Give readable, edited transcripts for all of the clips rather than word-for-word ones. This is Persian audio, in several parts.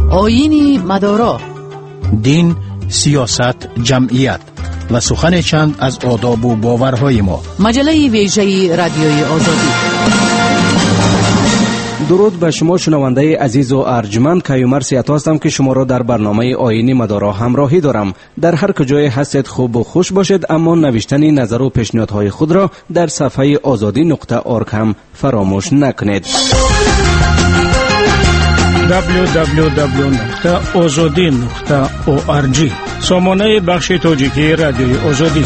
آیین مدارا، دین، سیاست، جمعیت و سخن چند از آداب و باورهای ما. مجله ویژه رادیوی آزادی. درود به شما شنونده عزیز و ارجمند. کیومر سیاتا هستم که شما را در برنامه آیین مدارا همراهی دارم. در هر کجای هستید خوب و خوش باشید، اما نوشتن نظر و پیشنهادهای خود را در صفحه azadi.org هم فراموش نکنید. www.azadi.org سامانه بخش تاجیکی رادیوی آزادی.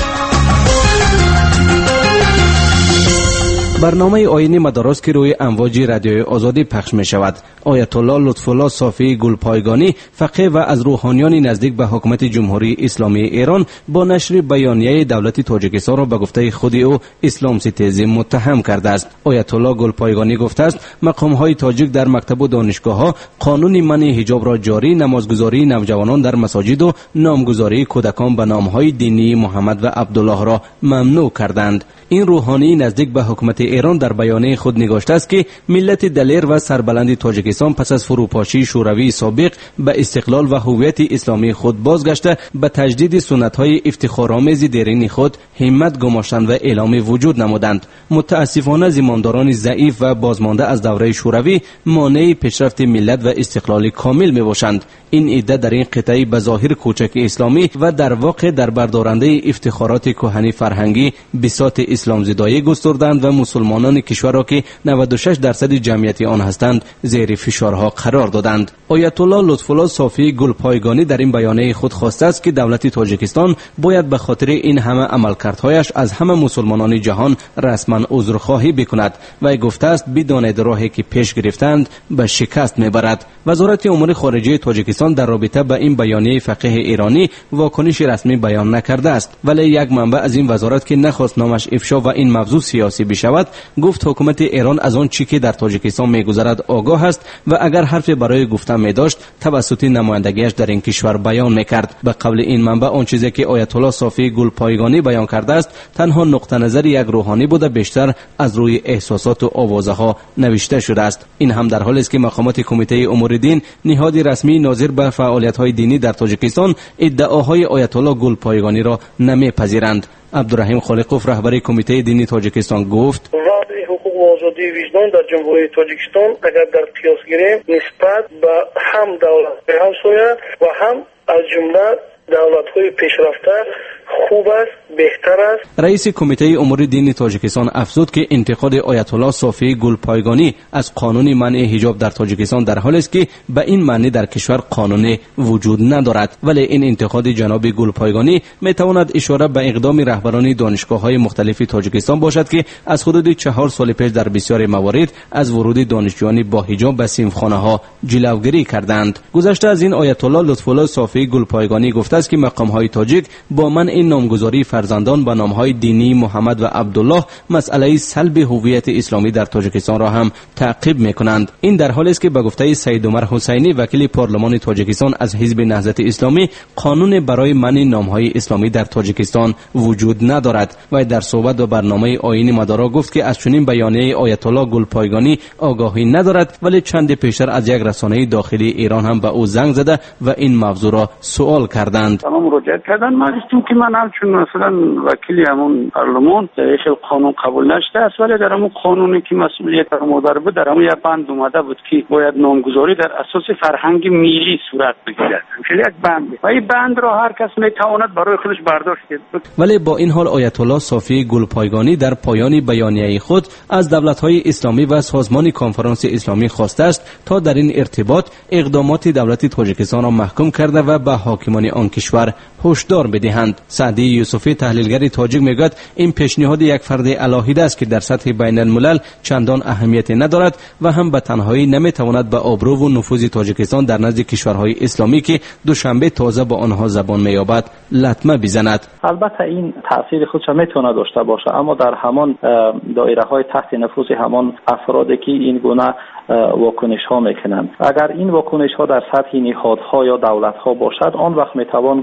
برنامه آیین مداراست که روی امواج رادیوی آزادی پخش می شود. آیت الله لطفالله صافی گلپایگانی، فقیه و از روحانیان نزدیک به حکومت جمهوری اسلامی ایران، با نشر بیانیه دولت تاجیکستان را به گفته خود او اسلام ستیزی متهم کرده است. آیت الله گلپایگانی گفته است مقام های تاجیک در مکتب و دانشگاه ها قانون منع حجاب را جاری، نمازگزاری نوجوانان در مساجد و نامگذاری کودکان به نام های دینی محمد و عبدالله را ممنوع کردند. این روحانی نزدیک به حکومت ایران در بیانیه خود نگاشته است که ملت دلیر و سربلند تاجیکستان پس از فروپاشی شوروی سابق به استقلال و هویت اسلامی خود بازگشته به تجدید سنت‌های افتخارآمیز دیرین خود همت گماشتند و اعلام وجود نمودند. متاسفانه زمامداران ضعیف و بازمانده از دوره شوروی مانع پیشرفت ملت و استقلال کامل میباشند. این ایده در این قطعه به ظاهر کوچک اسلامی و در واقع در بردارنده افتخارات کهنی فرهنگی بساط اسلام زدایی گستردند و مسلمانان کشور را که 96% جمعیت آن هستند زیر فشارها قرار دادند. آیت الله لطفالله صافی گلپایگانی در این بیانیه خود خواسته است که دولت تاجیکستان باید به خاطر این همه عملکردهایش از همه مسلمانان جهان رسما عذرخواهی بکند و گفته است بدانید راهی که پیش گرفتند به شکست میبرد. وزارت امور خارجه تاجیکستان در رابطه با این بیانیه فقیه ایرانی واکنش رسمی بیان نکرده است، ولی یک منبع از این وزارت که نخواست نامش افشا و این موضوع سیاسی بشود گفت حکومت ایران از آن چیزی که در تاجیکستان میگذرد آگاه است و اگر حرفی برای گفتن می‌داشت توسط نمایندگیش در این کشور بیان می‌کرد. به قول این منبع آن چیزی که آیت الله صافی گلپایگانی بیان کرده است تنها نقطه نظر یک روحانی بوده، بیشتر از روی احساسات و آوازها نوشته شده است. این هم در حالی است که مقامات کمیته امور دین، نهاد رسمی ناظر به فعالیت‌های دینی در تاجیکستان، ادعاهای آیت الله گلپایگانی را نمی‌پذیرند. عبدالرحیم خالقوف رهبر کمیته دینی تاجیکستان گفت حقوق و آزادی وجدان در جمهوری تاجیکستان اگر در قیاس گیریم نسبت به هم دولت همسایه و هم از جمله دولت‌های پیشرفته خوب است، بهتر است. رئیس کمیته امور دینی تاجیکستان افزود که انتقاد آیت الله صافی گلپایگانی از قانون منع حجاب در تاجیکستان در حالی است که به این معنی در کشور قانونی وجود ندارد، ولی این انتقاد جناب گلپایگانی میتواند اشاره به اقدام رهبران دانشگاه‌های مختلف تاجیکستان باشد که از حدود 4 سال پیش در بسیاری موارد از ورود دانشجویان با حجاب به صنفخانه‌ها جلوگیری کردند. گذشته از این آیت الله لطفالله صافی گلپایگانی گفته است که مقام‌های تاجیک با منع نامگذاری فرزندان به نام‌های دینی محمد و عبدالله مسئله سلب هویت اسلامی در تاجیکستان را هم تعقیب می‌کنند. این در حالی است که به گفته سید عمر حسینی وکیل پارلمان تاجیکستان از حزب نهضت اسلامی قانون برای منع نام‌های اسلامی در تاجیکستان وجود ندارد و در صحبت و برنامه آیین مدارا گفت که از چنین بیانیه آیت الله گلپایگانی آگاهی ندارد، ولی چند پیشتر از یک رسانه داخلی ایران هم به او زنگ زده و این موضوع را سوال کردند. مراجعه کردن ما گفتیم که من همچون مثلا وکیل همون پارلمان در قانون قبول نشده است، ولی در همون قانونی که مسئولیت مادر بود در همون یک بند اومده بود که باید نامگذاری در اساس فرهنگ ملی صورت بگیرد. همچنین یک بند و این بند را هر کس میتواند برای خودش برداشت کنه. ولی با این حال آیت الله صافی گلپایگانی در پایان بیانیه خود از دولت‌های اسلامی و سازمان کنفرانس اسلامی خواسته است تا در این ارتباط اقدامات دولت تاجیکستان را محکوم کرده و به حاکمان آن کشور هشدار بدهند. سعدی یوسفی تحلیلگر تاجیک میگوید این پیشنهاد یک فرد علاهیده است که در سطح بین الملل چندان اهمیت ندارد و هم به تنهایی نمیتواند به آبرو و نفوذ تاجیکستان در نزد کشورهای اسلامی که دوشنبه تازه با آنها زبان مییابد لطمه بزند. البته این تاثیر خودش میتونه داشته باشه، اما در همان دایره های تحت نفوذ همان افرادی که این گونه واکنش ها میکنند، اگر این واکنش ها در سطح نهادها یا دولت ها باشد آن وقت میتوان گفت که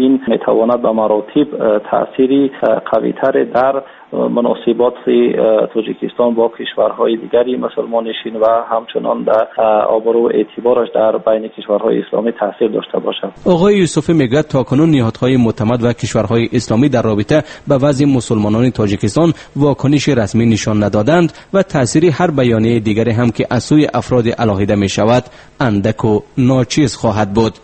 این میتواند به مراتب تأثیری قوی‌تر در مناسبات تاجیکستان با کشورهای دیگری مسلمان نشین و همچنان در آبرو و اعتبارش در بین کشورهای اسلامی تاثیر داشته باشد. آقای یوسفی میگه تاکنون نهادهای معتمد و کشورهای اسلامی در رابطه به وضع مسلمانان تاجیکستان واکنش رسمی نشان ندادند و تأثیر هر بیانیه دیگری هم که از سوی افراد علاهیده می شود اندک و ناچیز خواهد بود.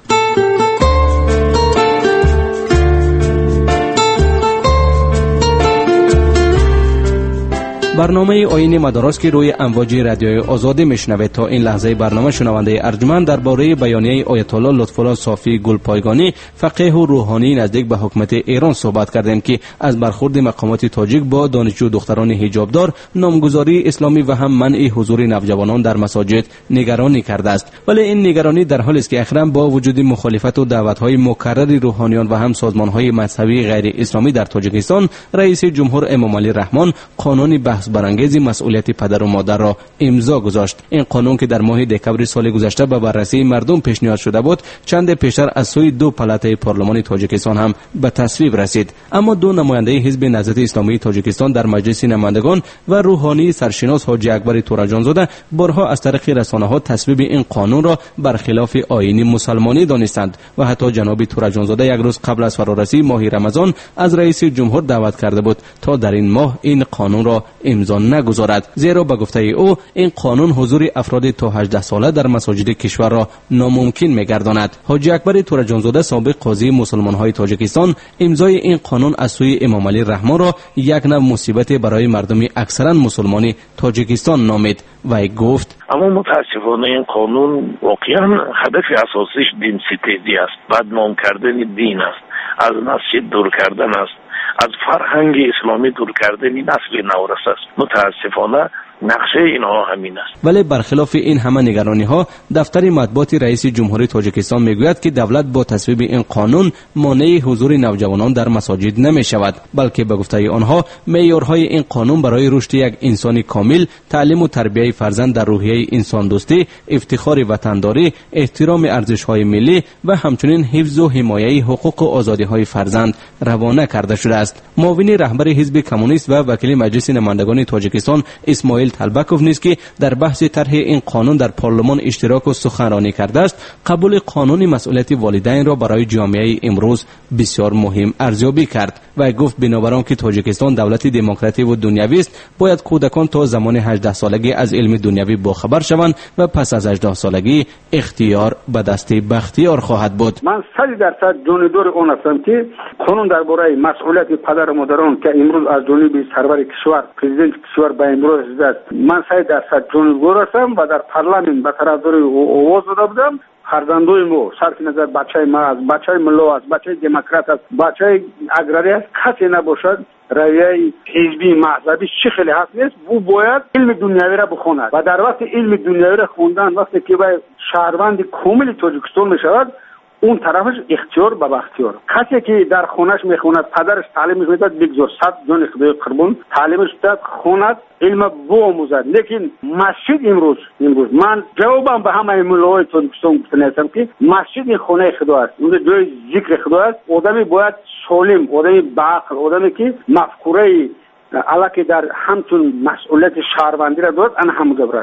برنامه آیین مدارس که روی امواج رادیوی آزادی میشنوید. تا این لحظه برنامه شنونده ارجمند درباره بیانیه آیت الله لطف‌الله صافی گلپایگانی فقیه و روحانی نزدیک به حکومت ایران صحبت کردیم که از برخورد مقامات تاجیک با دانشجو دختران حجابدار، نامگذاری اسلامی و هم منع حضور نوجوانان در مساجد نگرانی کرده است. ولی این نگرانی در حالی است که اخیراً با وجود مخالفت و دعوت‌های مکرر روحانیان و هم سازمان‌های مذهبی غیر اسلامی در تاجیکستان، رئیس جمهور امام علی رحمان قانون بحث برانگیز مسئولیت پدر و مادر را امضا گذاشت. این قانون که در ماه دکمبر سال گذشته به بررسی مردم پیشنهاد شده بود، چند پیشتر از سوی دو پالات پارلمان تاجیکستان هم به تصویب رسید. اما دو نماینده حزب نهضت اسلامی تاجیکستان در مجلس نمایندگان و روحانی سرشناس حاجی اکبر تورجانزاده بارها از طریق رسانه‌ها تصویب این قانون را برخلاف آیین مسلمانی دانستند و حتی جناب تورجانزاده یک روز قبل از فرارسی ماه رمضان از رئیس جمهور دعوت کرده بود تا در این ماه این قانون را امضا نگذارد، زیرا به گفته او این قانون حضور افراد تا 18 ساله در مساجد کشور را ناممکن می‌گرداند. حاجی اکبر تورجانزاده سابق قاضی مسلمان‌های تاجیکستان امضای این قانون از سوی امام علی رحمان را یک نوع مصیبت برای مردم اکثرا مسلمانی تاجیکستان نامید و گفت: اما متاسفانه این قانون واقعا هدف اساسیش دین ستیزی است، بدنام کردن دین است، از مسجد دور کردن است، از فرهنگ اسلامی دور کردن نسل نورس است. متاسفانه نقشه اینها همین است. ولی برخلاف این همه نگرانی ها، دفتر مطبوعات رئیس جمهوری تاجیکستان میگوید که دولت با تصویب این قانون مانع حضور نوجوانان در مساجد نمی شود، بلکه به گفته آنها معیارهای این قانون برای رشد یک انسان کامل، تعلیم و تربیت فرزند در روحیه انسان دوستی، افتخار وطنداری، احترام ارزش‌های ملی و همچنین حفظ و حمایت حقوق و آزادی‌های فرزند روانه کرده شده است. معاون رهبر حزب کمونیست و وکیل مجلس نمایندگان تاجیکستان اسماعیل طلبکوف نیز که در بحث طرح این قانون در پارلمان اشتراک و سخنرانی کرده است، قبول قانون مسئولیت والدین را برای جامعه امروز بسیار مهم ارزیابی کرد و گفت بنابر آنکه تاجیکستان دولت دموکراتیک و دنیوی است، باید کودکان تا زمان 18 سالگی از علم دنیوی باخبر شوند و پس از 18 سالگی اختیار به دست بختیار خواهد بود. من 100% جانبدار اون هستم که قانون درباره مسئولیت پدر و مادران که امروز از جانب سرور کشور پرزیدنت کشور به امروز رسیده، من 100% جانبدار هستم و در پارلمان به طرفدار آواز داده بودم. فرزندوی ما صرف نظر بچه ما است، بچه ملا است، بچه دموکرات است، بچه اگراری است، کسی نباشد رویه حزبی مذهبی چه خیلی حق نیست، او باید علم دنیوی را بخواند و در وقت علم دنیوی را خواندن وقتی که به شهروند کامل تاجیکستان می شود، اون طرفش اختیار به اختیار. کسی که در خونش میخوند، پدرش تعلیمش میداد، بگذار 100 جان خدای قربان تعلیمش داد، خوند علم بیاموزد. لیکن مسجد امروز من جوابم به همه ملای تاجیکستان گفتن هستم که مسجد خانه خدا است، اونجا جای ذکر خدا است. آدمی باید سالم، آدمی با عقل، آدمی که مفکوره علاقه در همتون مسئولیت شهروندی را دارد، آن هم گبرد.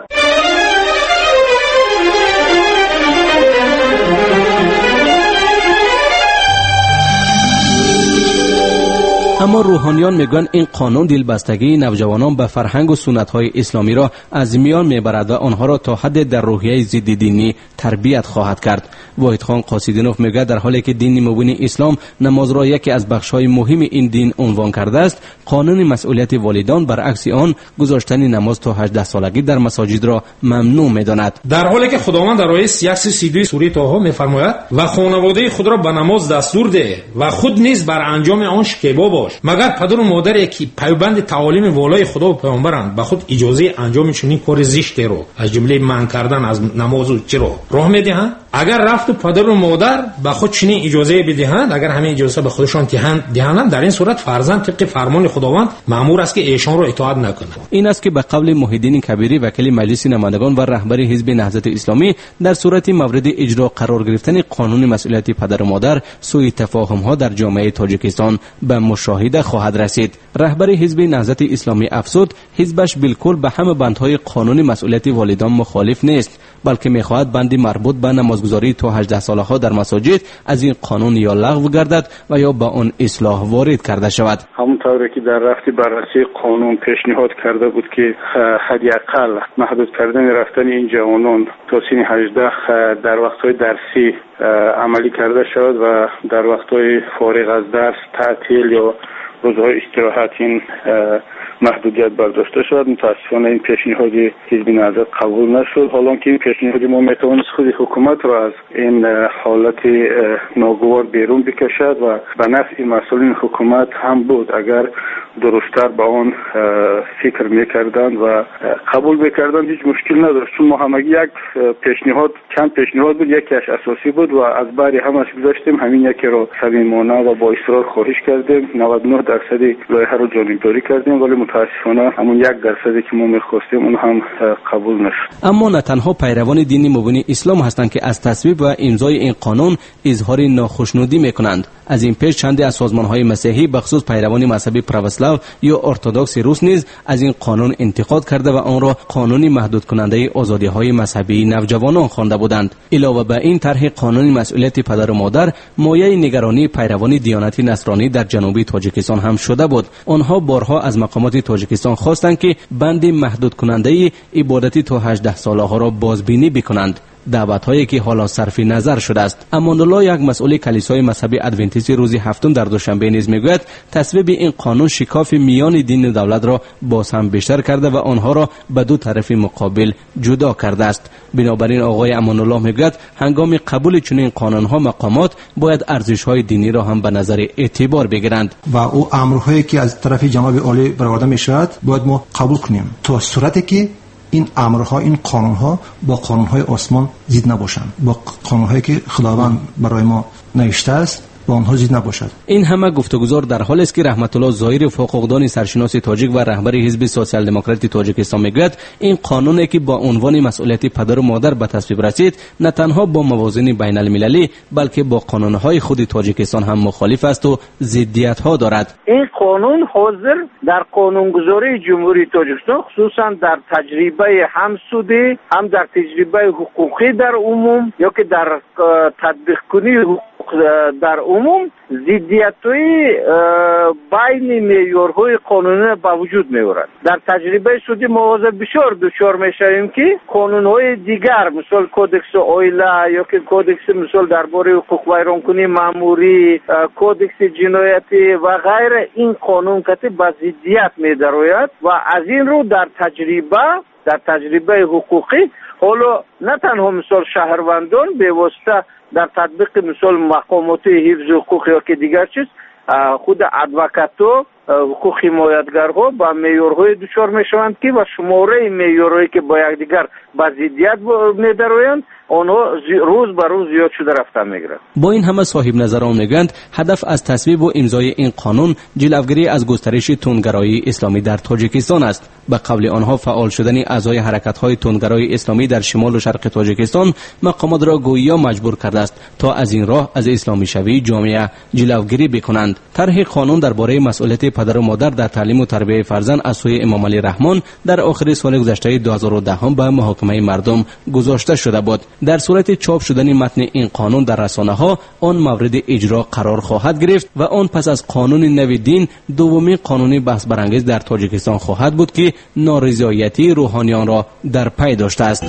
اما روحانیان میگن این قانون دلبستگی نوجوانان به فرهنگ و سنت‌های اسلامی را از میان میبرد و آنها را تا حد در روحیه ضد دینی تربیت خواهد کرد. واحد خان قاصدینوف میگه در حالی که دین مبین اسلام نماز را یکی از بخش‌های مهم این دین عنوان کرده است، قانون مسئولیت والدان برعکس آن گذاشتن نماز تا 18 سالگی در مساجد را ممنوع میداند. در حالی که خداوند در آیه 132 سوره طه میفرماید و خانواده خود را به نماز دستور ده و خود نیز بر انجام آن شکیبا باش، مگر پدر و مادری که پیوند تعالیم والای خدا و پیامبرند به خود اجازه انجام چنین کار زشتی رو از جمله منع کردن از نماز و چرا راه میدهند؟ اگر رفت پدر و مادر به خود چنین اجازه بدهند، اگر همین اجازه به خودشان دهند، در این صورت فرزند طبق فرمان خداوند مأمور است که ایشان را اطاعت نکنه. این است که به قول محیدین کبیری وکیل مجلس نمایندگان و رهبر حزب نهضت اسلامی در صورت مورد اجرا قرار گرفتن قانون مسئولیت پدر و مادر سوء تفاهم ها در جامعه تاجیکستان به مشاهده خواهد رسید. رهبر حزب نهضت اسلامی افزود حزبش بالکل به همه بندهای قانون مسئولیت والدان مخالف نیست، بلکه می‌خواهد بندی مربوط به نمازگزاری تا 18 ساله‌ها در مساجد از این قانون یا لغو گردد و یا به آن اصلاح وارد کرده شود. همونطوری که در رفت بررسی قانون پیشنهاد کرده بود که حداقل محدود کردن رفتن این جوانان تا سن 18 در وقت‌های درسی عملی کرده شود و در وقت‌های فارغ از درس تعطیل یا روزهای استراحت این محدودیت برداشته شد. متاسفانه این پیشنهاد حزب نهضت قبول نشد، حالا که این پیشنهاد ما میتوانست خود حکومت را از این حالت ناگوار بیرون بکشد و به نفع مسئولین حکومت هم بود اگر درست‌تر با آن فکر میکردند و قبول میکردند. هیچ مشکل نداشت، چون ما همگی یک پیشنهاد چند پیشنهاد بود، یکیش اساسی بود و از باری همش گذاشتیم، همین یکی را صمیمانه و با اصرار خواهش کردیم. 99% لایحه رو جانبداری کردیم، ولی متاسفانه همون 1% که ما می‌خواستیم اون هم قبول نشد. اما نه تنها پیروان دین مبین اسلام هستند که از تصویب و امضای این قانون اظهار ناخشنودی میکنند. از این پیش چندی از سازمان‌های مسیحی بخصوص پیروان مذهب پروسلاو یا ارتدوکس روس نیز از این قانون انتقاد کرده و آن را قانونی محدود کننده آزادی‌های مذهبی نوجوانان خوانده بودند. علاوه بر این طرح قانون مسئولیت پدر و مادر مایه نگرانی پیروان دیانت نصرانی در جنوبی تاجیکستان هم شده بود. آنها بارها از مقامات تاجیکستان خواستند که بند محدود کننده عبادتی تا 18 ساله‌ها را بازبینی بکنند. دعوت‌هایی که حالا صرف نظر شده است. امان الله، یک مسئول کلیسای مذهبی ادونتیست روز هفتم در دوشنبه نیز میگوید تصویب این قانون شکاف میان دین و دولت را باز هم بیشتر کرده و آنها را به دو طرف مقابل جدا کرده است. بنابراین آقای امان الله میگوید هنگام قبول چنین قانون‌ها مقامات باید ارزش‌های دینی را هم به نظر اعتبار بگیرند و او امرهایی که از طرف جناب عالی برآورده میشود باید ما قبول کنیم تا صورتی که این امرها، این قانونها با قانونهای آسمان ضد نباشند، با قانونهایی که خداوند برای ما نوشته است با آنها ضد نباشد. این همه گفتگوزار در حالی است که رحمت الله ظاهری حقوقدان سرشناس تاجیک و رهبر حزب سوسیال دموکرات تاجیکستان میگوید این قانونی که با عنوان مسئولیت پدر و مادر به تصویب رسید نه تنها با موازین بین المللی بلکه با قانونهای خود تاجیکستان هم مخالف است و ضدیت‌ها دارد. این قانون حاضر در قانونگذاری جمهوری تاجیکستان خصوصا در تجربه همسودی هم در تجربه حقوقی در عموم یا که در تطبیق کنی در عموم ضدیت‌های بین معیارهای قانونی به وجود می‌آورد. در تجربه سودی مواظب بسیار دچار می‌شویم که قانون‌های دیگر مثل کودکس اویلا یا که کودکس مثل درباره حقوق ویرانکنی مأموری، کودکس جنایتی و غیر این قانون که به ضدیت می‌دراید و از این رو در تجربه حقوقی حالا نه تنها مثل شهروندان به واسطه در تطبیق مثل مقامات حفظ حقوق یا که دیگر چیز خود ادوکاتو حقوق حمایتگرها با معیارهای دچار میشوند که و شماره معیارهایی که با یکدیگر به ضدیت می‌درآیند آنها روز به روز زیاد شده رفته میگیرند. با این همه صاحب نظران میگویند هدف از تصویب و امضای این قانون جلوگیری از گسترش تندگرایی اسلامی در تاجیکستان است. به قول آنها فعال شدن اعضای حرکت‌های تندگرای اسلامی در شمال و شرق تاجیکستان مقامات را گویا مجبور کرده است تا از این راه از اسلامی شوی جامعه جلوگیری بکنند. طرح قانون درباره مسئولیت پدر و مادر در تعلیم و تربیت فرزند از سوی امام علی رحمان در آخر سال گذشته 2010 به محاکمه مردم گذاشته شده بود. در صورت چاپ شدن متن این قانون در رسانه‌ها آن مورد اجرا قرار خواهد گرفت و آن پس از قانون نو دین دومین قانونی بحث برانگیز در تاجیکستان خواهد بود که نارضایتی روحانیان را در پی داشته است.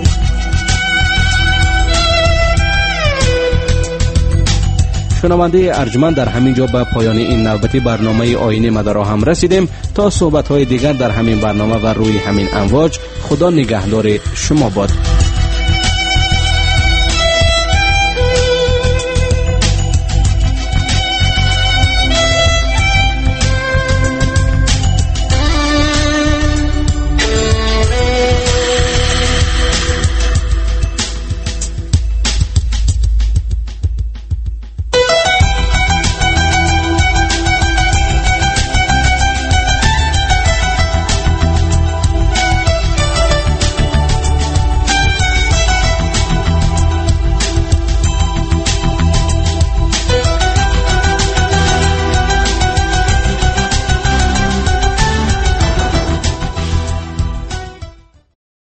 شنونده ارجمند، در همین جا به پایان این نوبتی برنامه آیین مدارا هم رسیدیم. تا صحبت‌های دیگر در همین برنامه و روی همین امواج، خدا نگهدار شما باد.